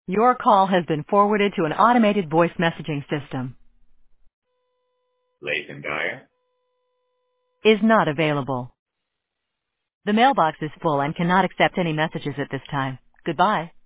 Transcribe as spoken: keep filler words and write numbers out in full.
Your call has been forwarded to an automated voice messaging system. Lathan Dyer. Is not available. The mailbox is full and cannot accept any messages at this time. Goodbye.